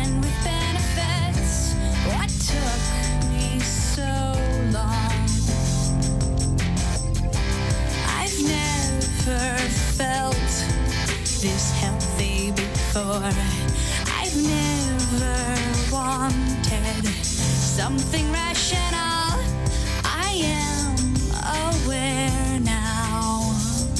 man with benefits. What took me so long? I've never felt this healthy before. I've never wanted something rational. I am aware now.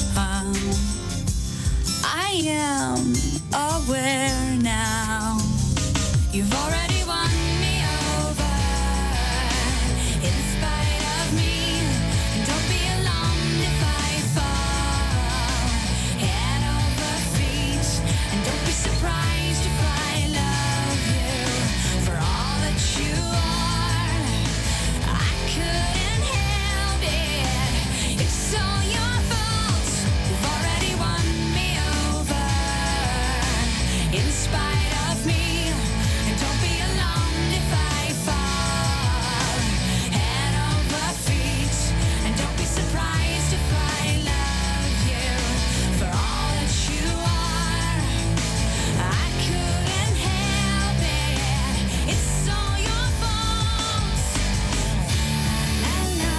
I am aware now. You've already won me over in spite of me. And don't be alarmed if I fall head over feet. And don't be surprised if I love you for all that you are. I couldn't help it. It's all your fault. You've already won me over in spite of me. And don't be alarmed if I fall head over feet. And don't be surprised if I love you for all that you are. I couldn't help it. It's all your fault. La, la,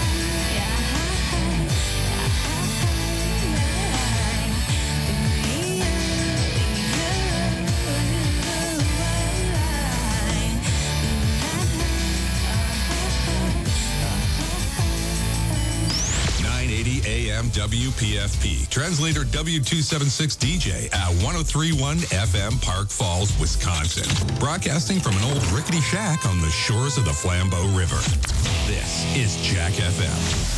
AM WPFP. Translator W276 DJ at 1031 FM Park Falls, Wisconsin. Broadcasting from an old rickety shack on the shores of the Flambeau River. This is Jack FM.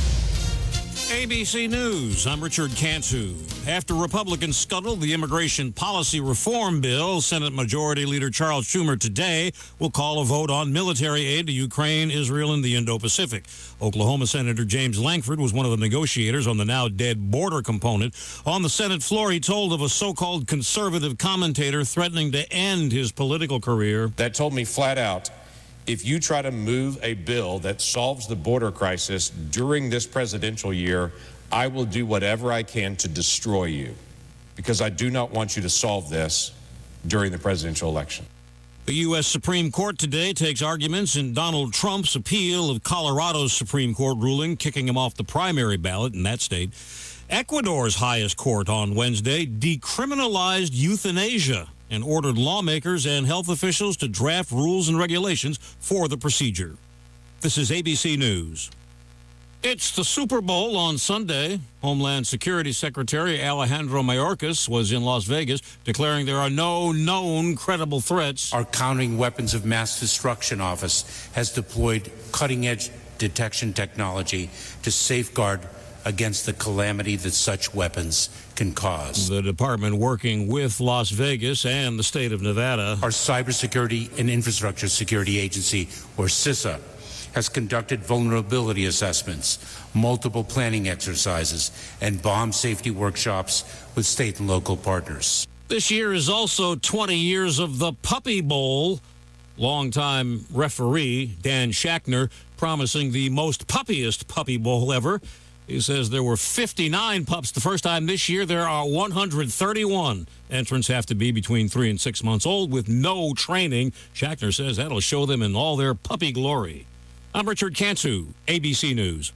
ABC News, I'm Richard Cantu. After Republicans scuttled the immigration policy reform bill, Senate Majority Leader Charles Schumer today will call a vote on military aid to Ukraine, Israel, and the Indo-Pacific. Oklahoma Senator James Lankford was one of the negotiators on the now-dead border component. On the Senate floor, he told of a so-called conservative commentator threatening to end his political career. That told me flat out, if you try to move a bill that solves the border crisis during this presidential year, I will do whatever I can to destroy you, because I do not want you to solve this during the presidential election. The U.S. Supreme Court today takes arguments in Donald Trump's appeal of Colorado's Supreme Court ruling, kicking him off the primary ballot in that state. Ecuador's highest court on Wednesday decriminalized euthanasia and ordered lawmakers and health officials to draft rules and regulations for the procedure. This is ABC News. It's the Super Bowl on Sunday. Homeland Security Secretary Alejandro Mayorkas was in Las Vegas declaring there are no known credible threats. Our Countering Weapons of Mass Destruction Office has deployed cutting-edge detection technology to safeguard against the calamity that such weapons can cause. The department working with Las Vegas and the state of Nevada. Our Cybersecurity and Infrastructure Security Agency, or CISA, has conducted vulnerability assessments, multiple planning exercises, and bomb safety workshops with state and local partners. This year is also 20 years of the Puppy Bowl. Longtime referee Dan Schachner promising the most puppiest Puppy Bowl ever. He says there were 59 pups the first time. This year there are 131. Entrants have to be between 3 and 6 months old with no training. Schachner says that'll show them in all their puppy glory. I'm Richard Cantu, ABC News.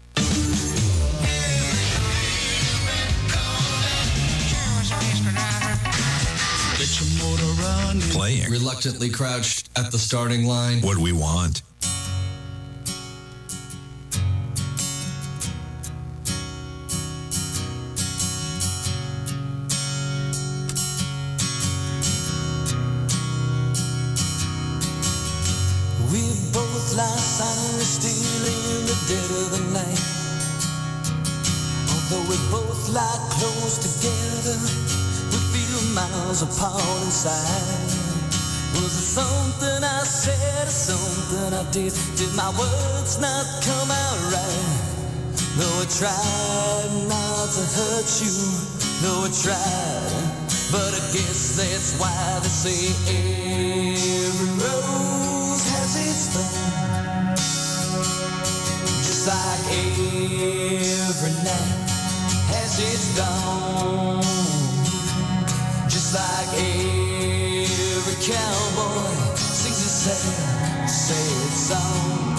Playing. Reluctantly crouched at the starting line. What we want. We both lie silently still in the dead of the night. Although we both lie close together, we feel miles apart inside. Was it something I said or something I did? Did my words not come out right? Though I tried not to hurt you, though I tried, but I guess that's why they say every rose has its thorn. Just like every night has its dawn. Just like every cowboy sad, sad song.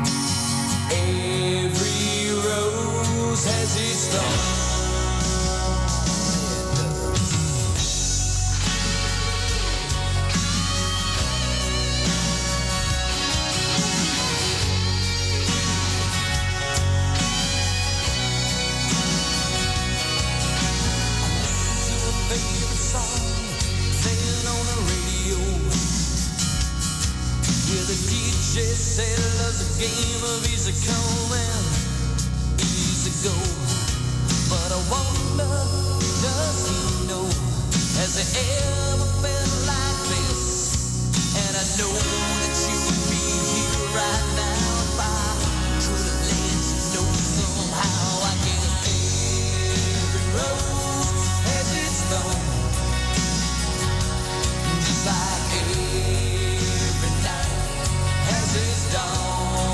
Every rose has its thorn. A game of easy come and easy go. But I wonder, does he know? Has he ever felt like this? And I know that you would be here right now if I could have let you know somehow. I guess every rose has its thorn, just like every night has its dawn.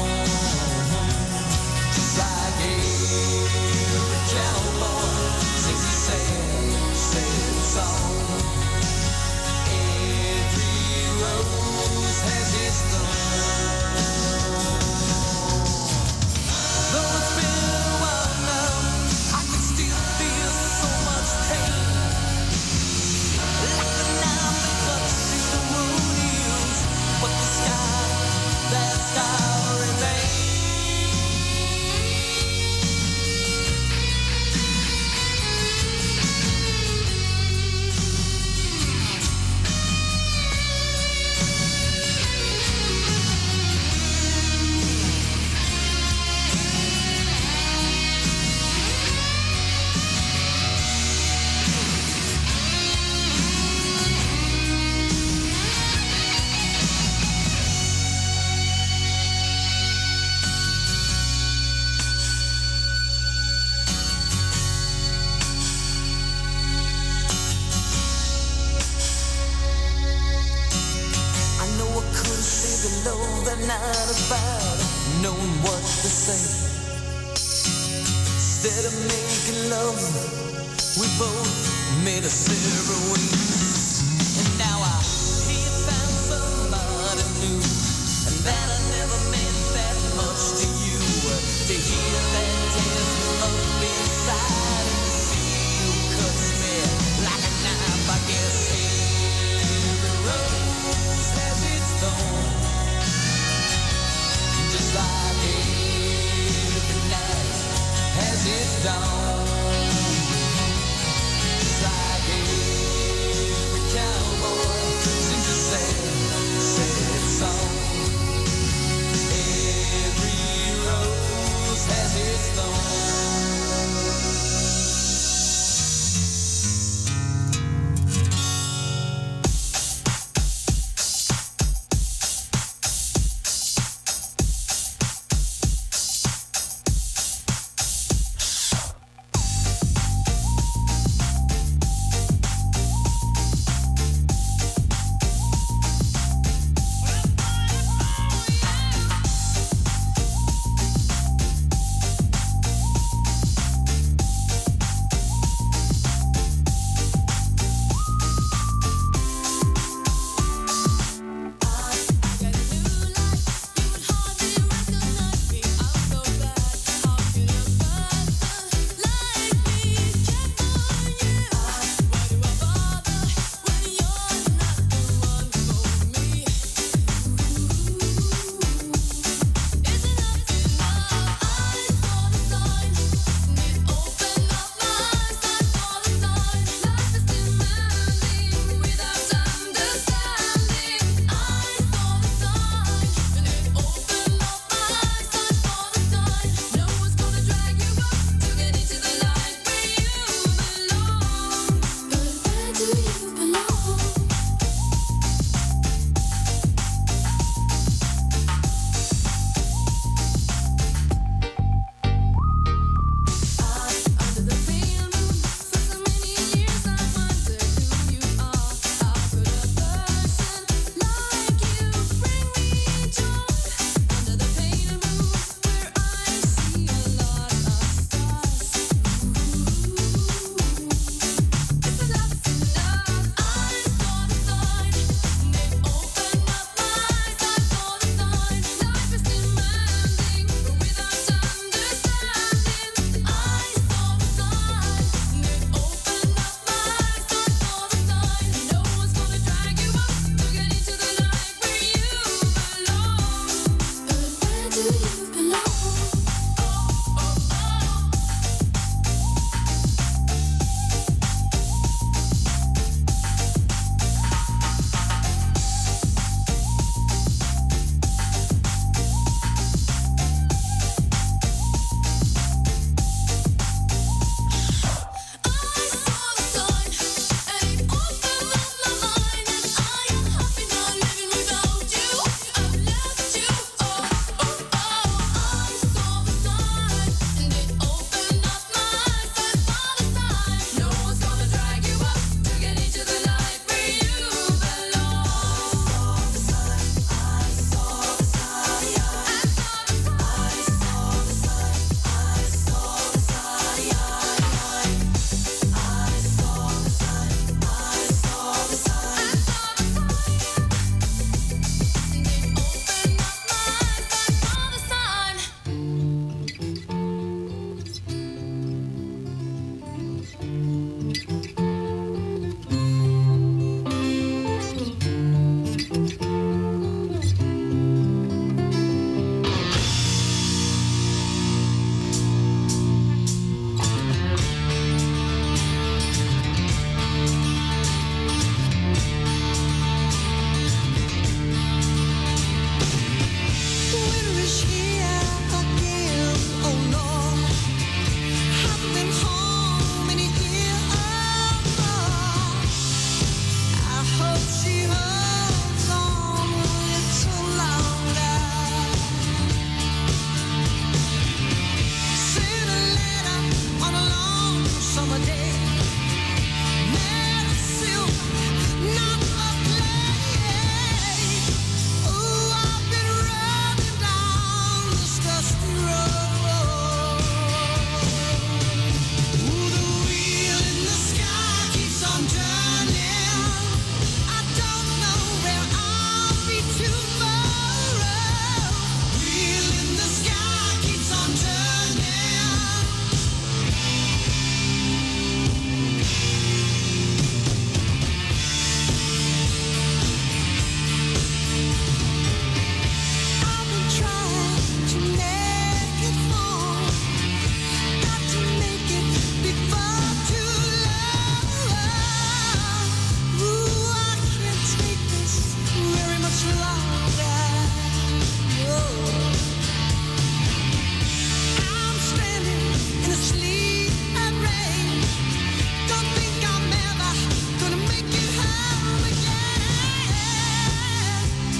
Instead of making love, we both made a separate ways. And now I hear found somebody new, and that I never meant that much to you. To hear that tears me up inside and to see you cuts me like a knife. I guess every rose has its thorn, just like every night has its dawn. Just like every cowboy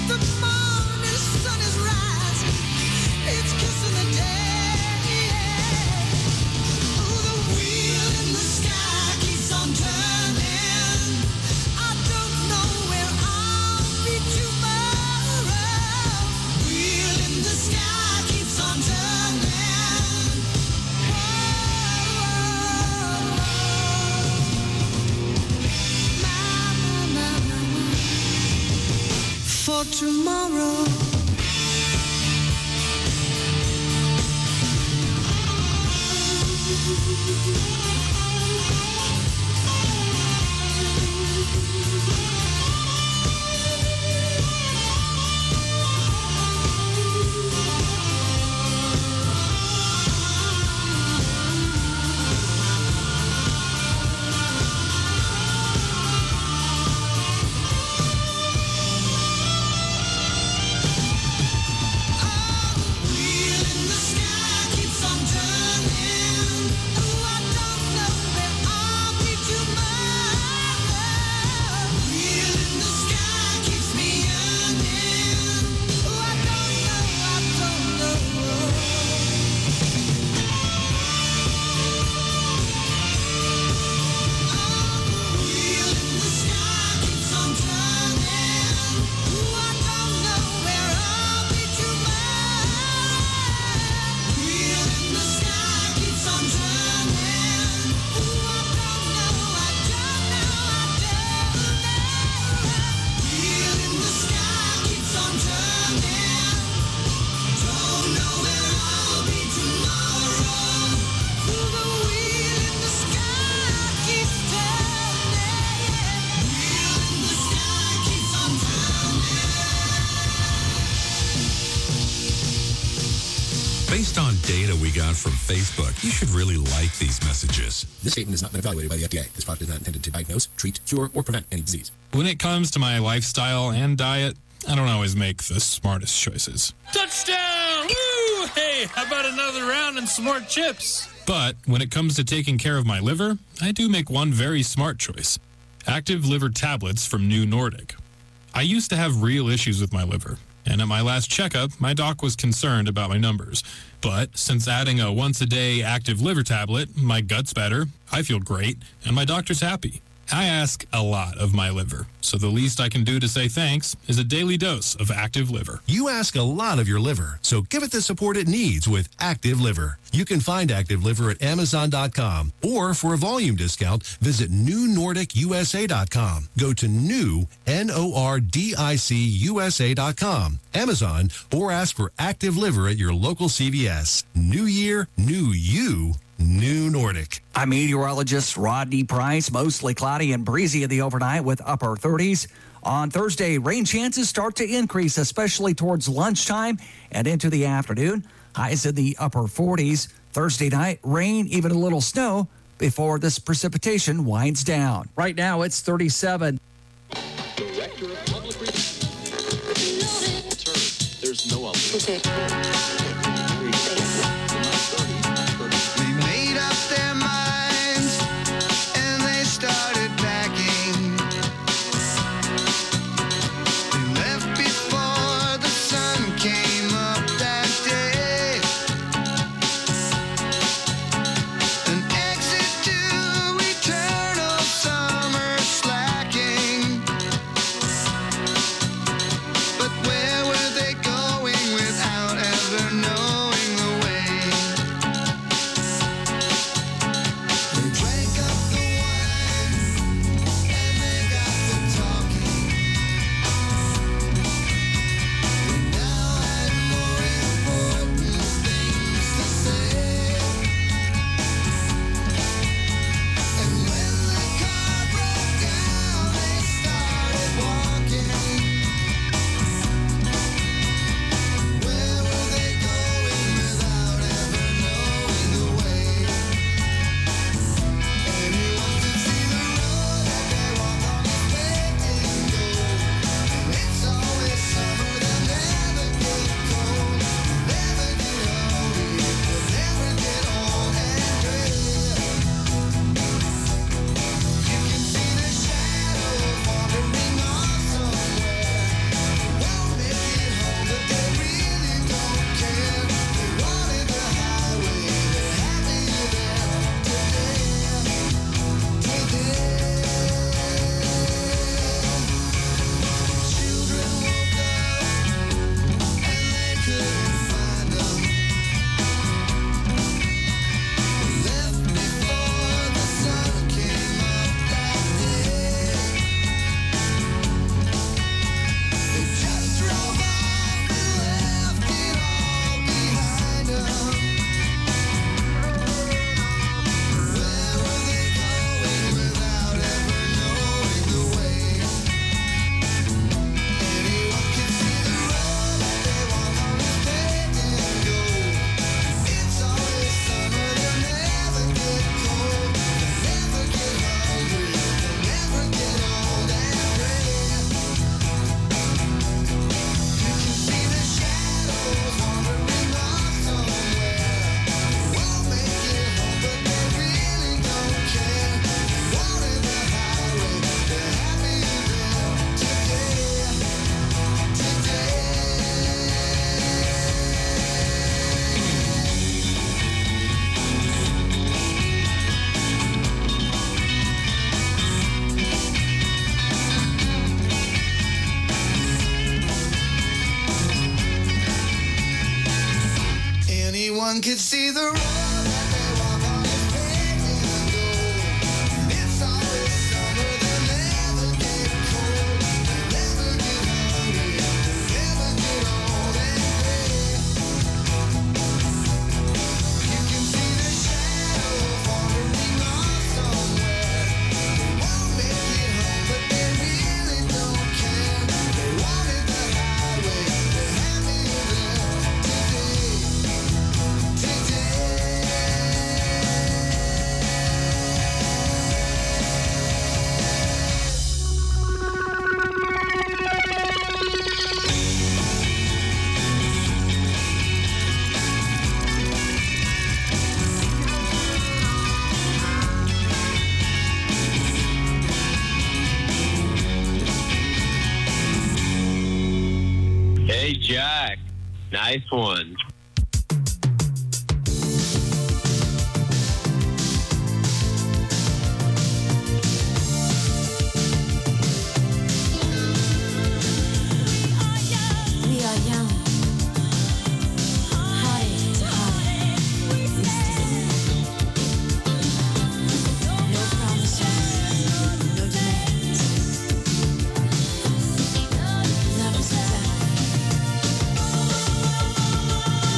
the morning sun is rising, it's kissing the day. Oh, the wheel in the sky keeps on turning. I don't know where I'll be tomorrow. Wheel in the sky keeps on turning. For tomorrow. Based on data we got from Facebook, you should really like these messages. This statement has not been evaluated by the FDA. This product is not intended to diagnose, treat, cure, or prevent any disease. When it comes to my lifestyle and diet, I don't always make the smartest choices. Touchdown! Woo! Hey, how about another round and some more chips? But when it comes to taking care of my liver, I do make one very smart choice. Active Liver Tablets from New Nordic. I used to have real issues with my liver, and at my last checkup, my doc was concerned about my numbers. But since adding a once-a-day Active Liver tablet, my gut's better, I feel great, and my doctor's happy. I ask a lot of my liver, so the least I can do to say thanks is a daily dose of Active Liver. You ask a lot of your liver, so give it the support it needs with Active Liver. You can find Active Liver at Amazon.com, or for a volume discount, visit NewNordicUSA.com. Go to new, NORDICUSA.com, Amazon, or ask for Active Liver at your local CVS. New year, new you. New Nordic. I'm meteorologist Rodney Price. Mostly cloudy and breezy in the overnight with upper 30s. On Thursday, rain chances start to increase, especially towards lunchtime and into the afternoon. Highs in the upper 40s. Thursday night, rain, even a little snow before this precipitation winds down. Right now, it's 37. Director of Public Relations. There's no other. But where were they going without ever knowing? one could see the road that they walk on is paved in gold. It's always summer, they'll never get cold, never get hungry, never get old and gray. You can see the shadows wandering off somewhere. They won't make it home, but they really don't care. They wanted the highway, they're happy Hey, Jack. Nice one. We are young, hearted to heart. No promises, no demands. Love is a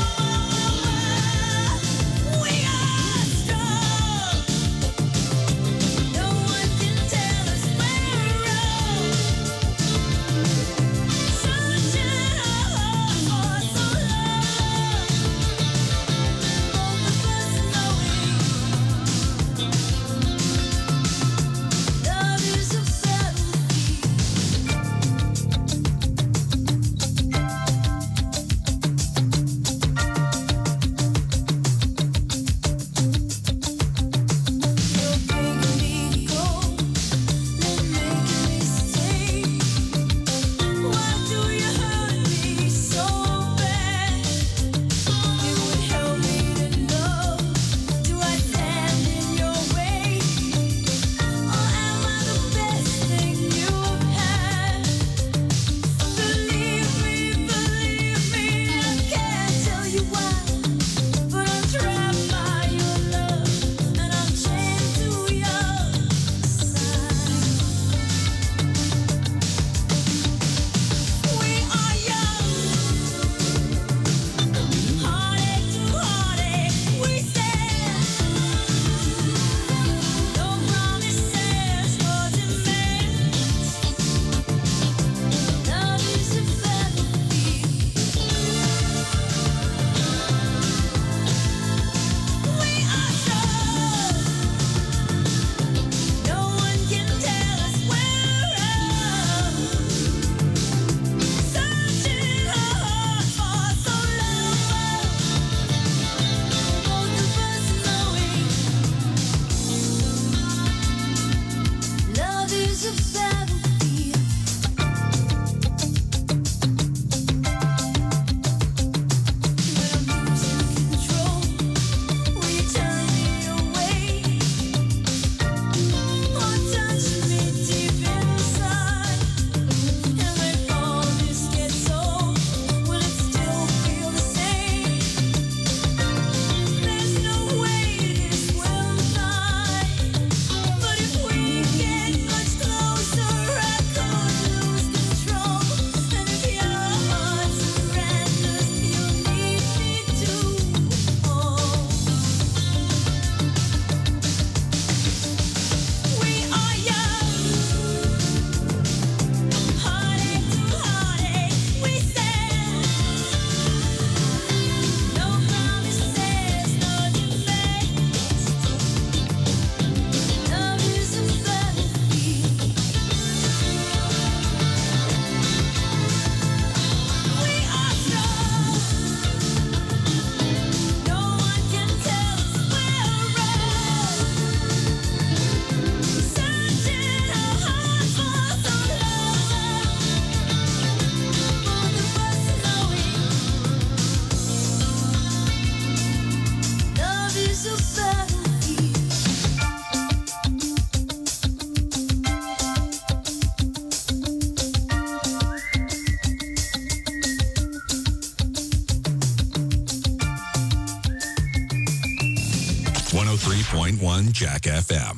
103.1 Jack FM.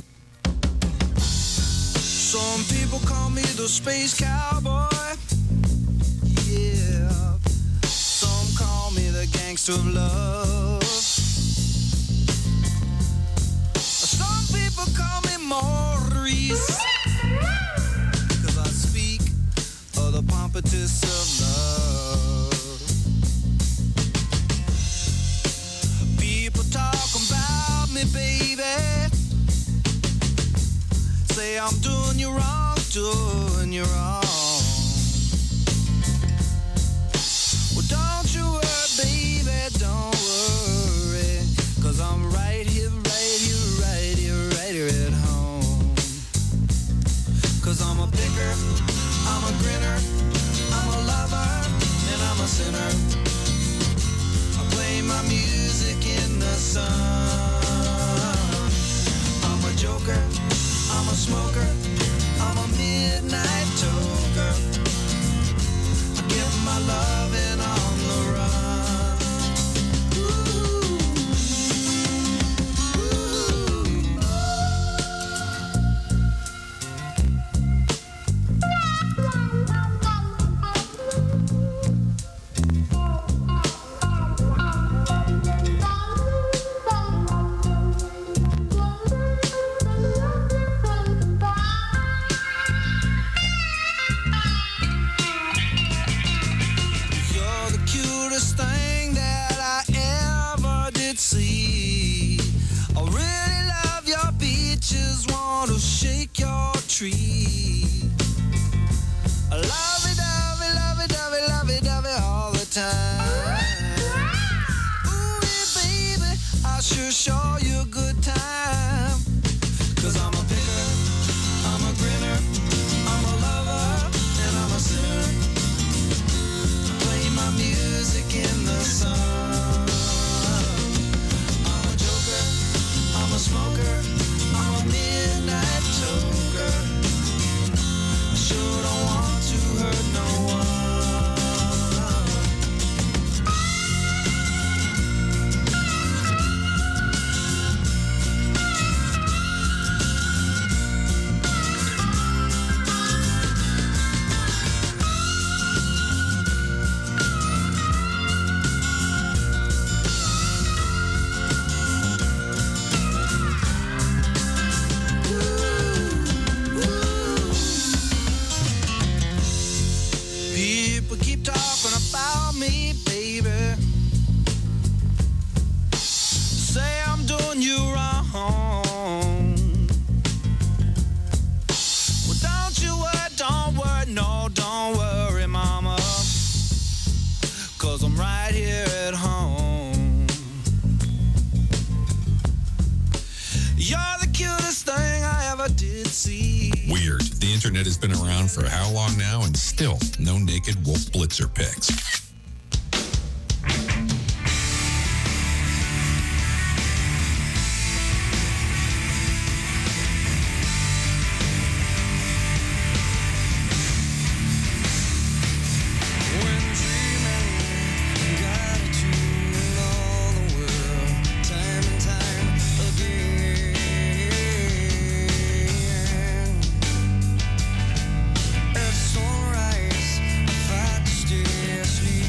Some people call me the space cowboy. Yeah. Some call me the gangster of love. Some people call me Maurice. 'Cause I speak of the pompatus of love. People talk about me, baby. Say I'm doing you wrong, doing you wrong. Well, don't you worry, baby, don't worry. 'Cause I'm right here, right here, right here, right here at home. 'Cause I'm a picker, I'm a grinner, I'm a lover, and I'm a sinner. I play my music in the sun. I'm a joker, I'm a smoker, I'm a midnight toker. I give my loving on the run. You're the cutest thing that I ever did see. I really love your beaches, want to shake your tree. I love it, dovey, love it, dovey, love it, dovey all the time. Ooh, yeah, baby, I sure show you a good time. 'Cause I'm a picker, I'm a grinner, I'm a lover, and I'm a sinner. Play my music in the sun. I'm a joker, I'm a smoker, I'm a midnight toker. I sure don't want to hurt no one. People keep talking about me, baby. Say I'm doing you wrong. Well, don't worry, no, don't worry, mama. 'Cause I'm right here at home. You're the cutest thing I ever did see. Weird. The internet has been around for how long now and still no naked Wolf Blitzer pics. When dreaming, you gotta tune all the world, time and time again. At sunrise, I fight to stay asleep.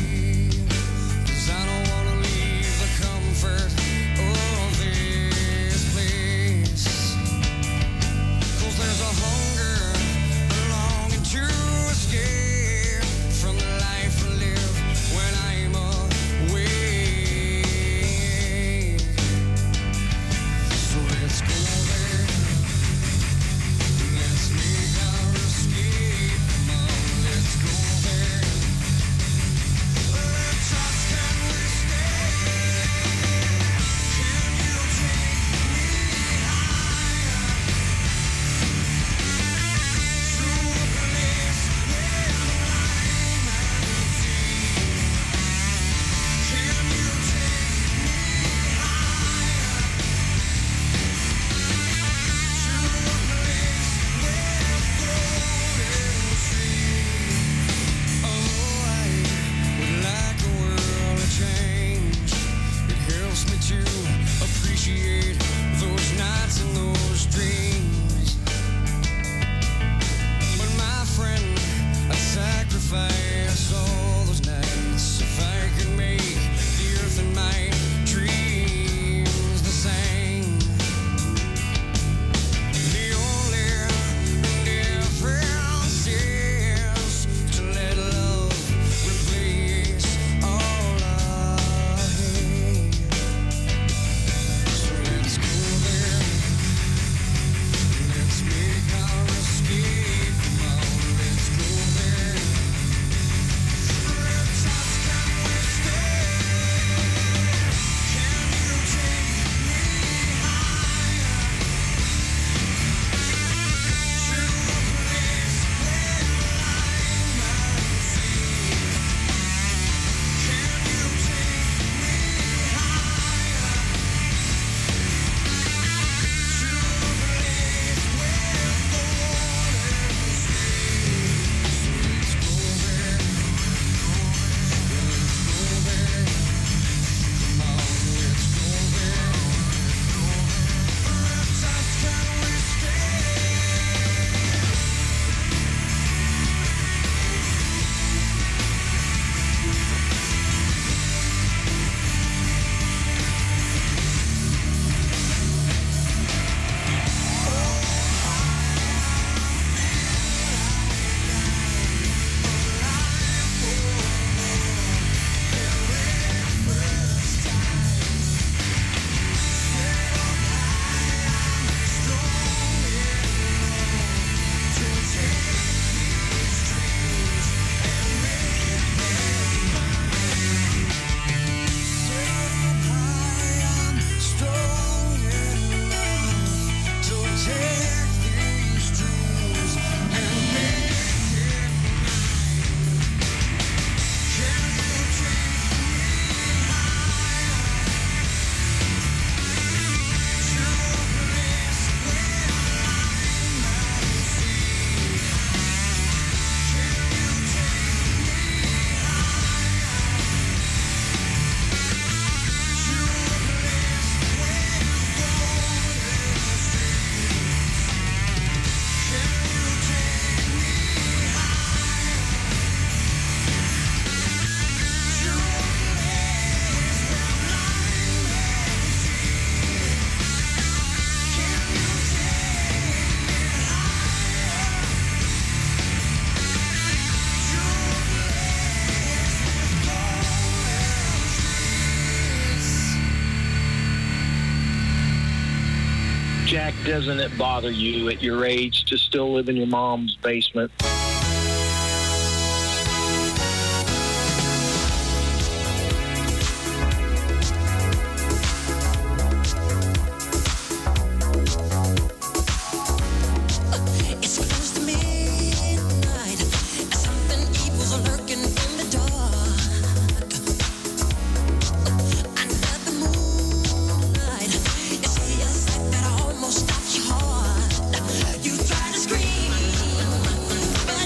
Jack, doesn't it bother you at your age to still live in your mom's basement? It's close to midnight. Something evil's lurking in the dark. Under the moonlight, you see a sight that almost stops your heart. You try to scream,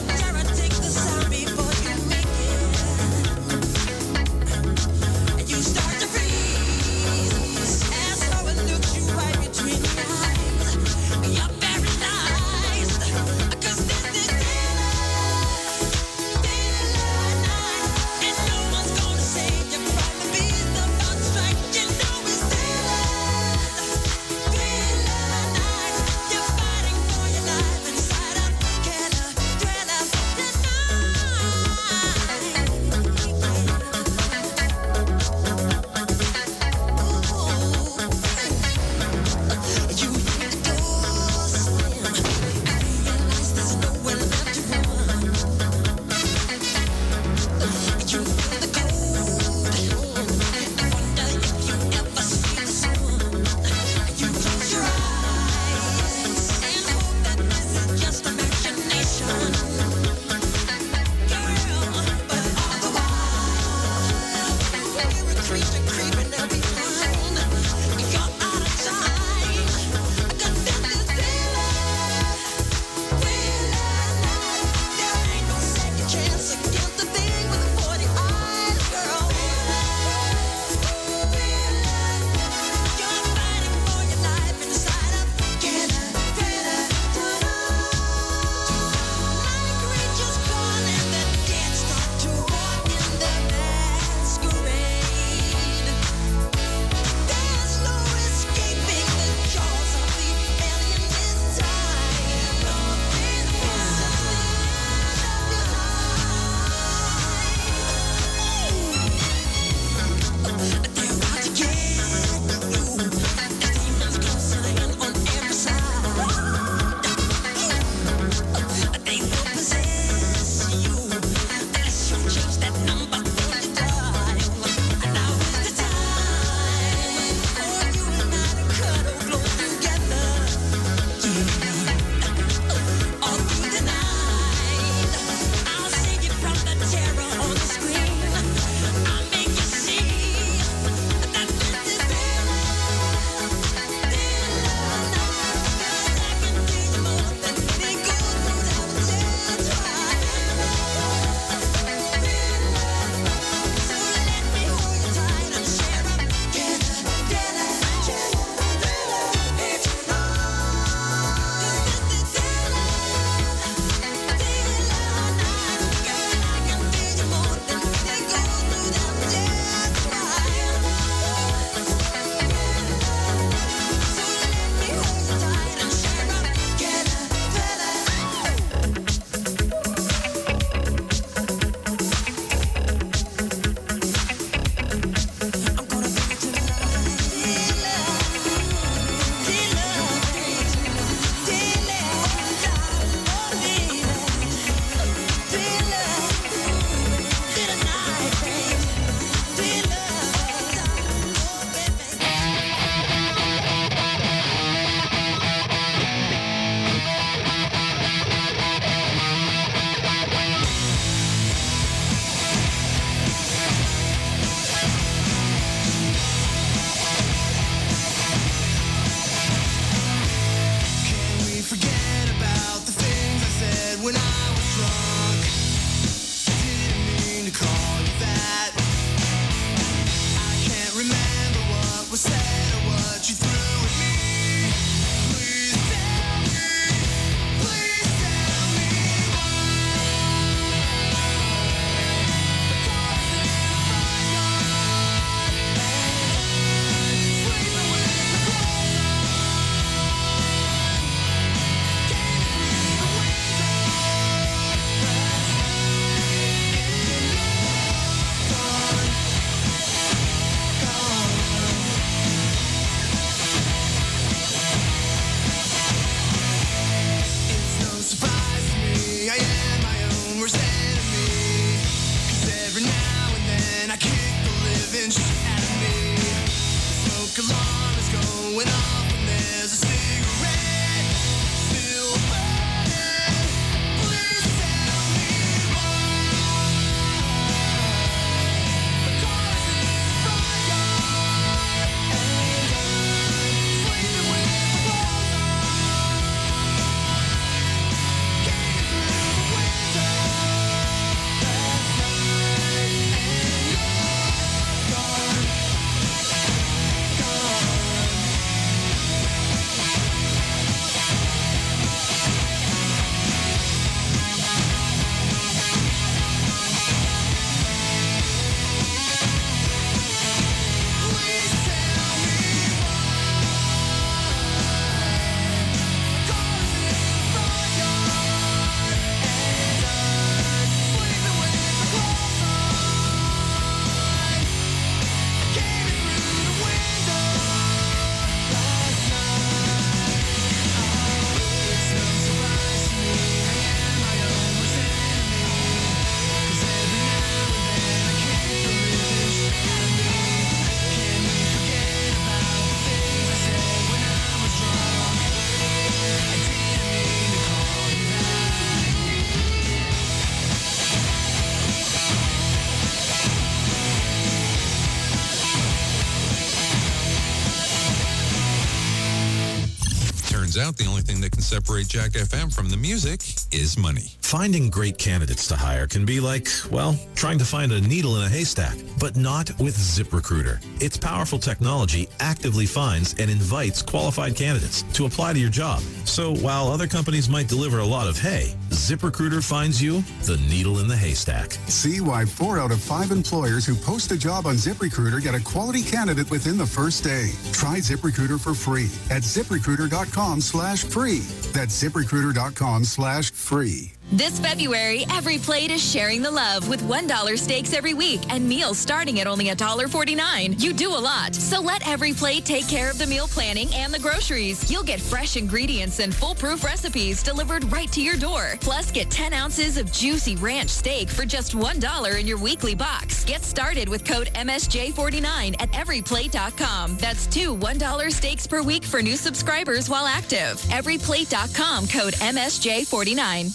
Turns out the only thing that can separate Jack FM from the music is money. Finding great candidates to hire can be like, well, trying to find a needle in a haystack, but not with ZipRecruiter. Its powerful technology actively finds and invites qualified candidates to apply to your job. So while other companies might deliver a lot of hay, ZipRecruiter finds you the needle in the haystack. See why 4 out of 5 employers who post a job on ZipRecruiter get a quality candidate within the first day. Try ZipRecruiter for free at ZipRecruiter.com/free. That's ZipRecruiter.com/free. This February, Every Plate is sharing the love with $1 steaks every week and meals starting at only $1.49. You do a lot, so let Every Plate take care of the meal planning and the groceries. You'll get fresh ingredients and foolproof recipes delivered right to your door. Plus, get 10 ounces of juicy ranch steak for just $1 in your weekly box. Get started with code MSJ49 at everyplate.com. That's 2 $1 steaks per week for new subscribers while active. Everyplate.com, code MSJ49.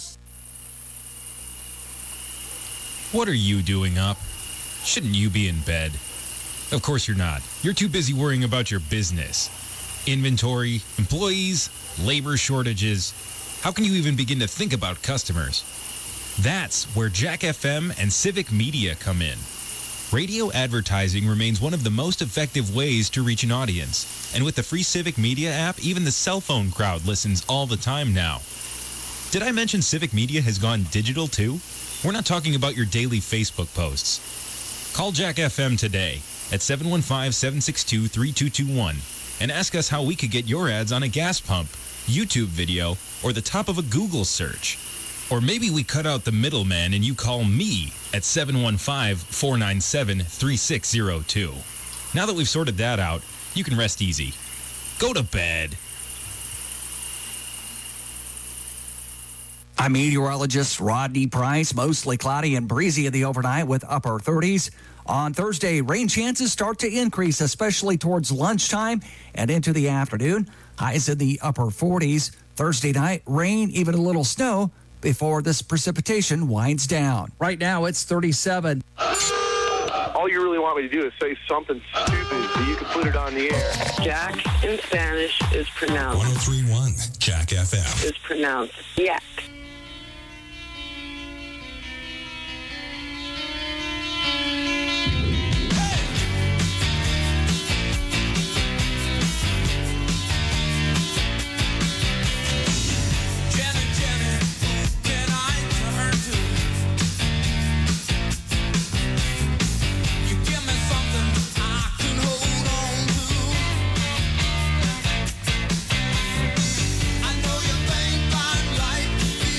What are you doing up? Shouldn't you be in bed? Of course you're not. You're too busy worrying about your business. Inventory, employees, labor shortages. How can you even begin to think about customers? That's where Jack FM and Civic Media come in. Radio advertising remains one of the most effective ways to reach an audience. And with the free Civic Media app, even the cell phone crowd listens all the time now. Did I mention Civic Media has gone digital too? We're not talking about your daily Facebook posts. Call Jack FM today at 715-762-3221 and ask us how we could get your ads on a gas pump, YouTube video, or the top of a Google search. Or maybe we cut out the middleman and you call me at 715-497-3602. Now that we've sorted that out, you can rest easy. Go to bed. I'm meteorologist Rodney Price. Mostly cloudy and breezy in the overnight with upper 30s. On Thursday, rain chances start to increase, especially towards lunchtime and into the afternoon. Highs in the upper 40s. Thursday night, rain, even a little snow before this precipitation winds down. Right now, it's 37. All you really want me to do is say something stupid so you can put it on the air. Jack in Spanish is pronounced. 1031 Jack FM. Is pronounced yak. I know you think I'm like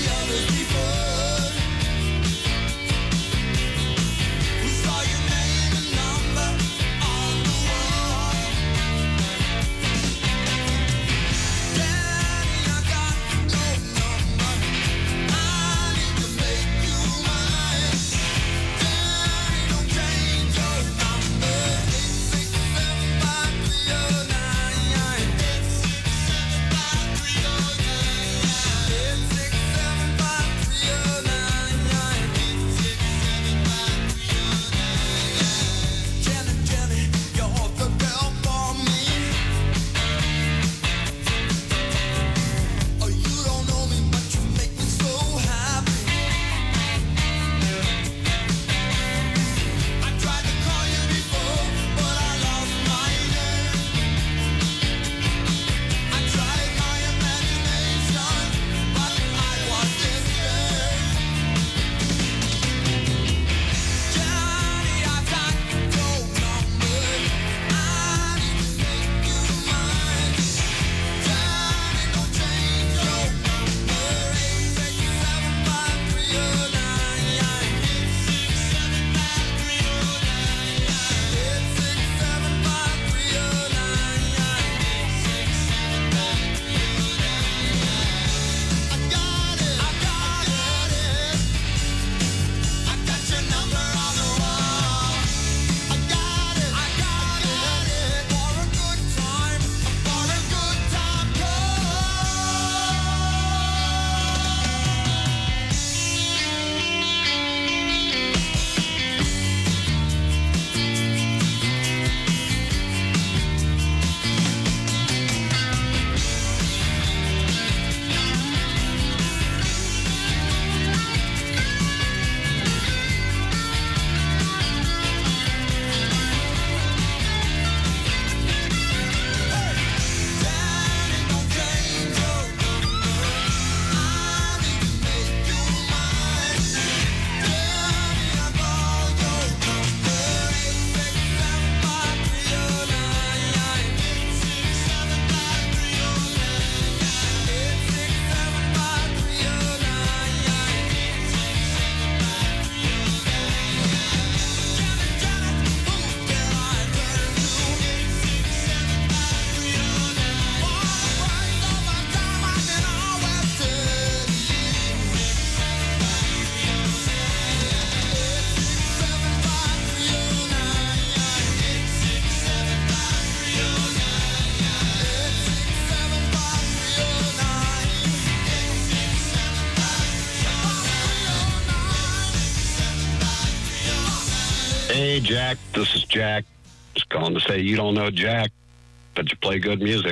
Hey, Jack, this is Jack. Just calling to say you don't know Jack, but you play good music.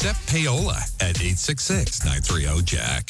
accept payola at 866-930-JACK.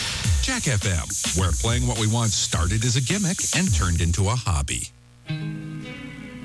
Jack FM, where playing what we want started as a gimmick and turned into a hobby.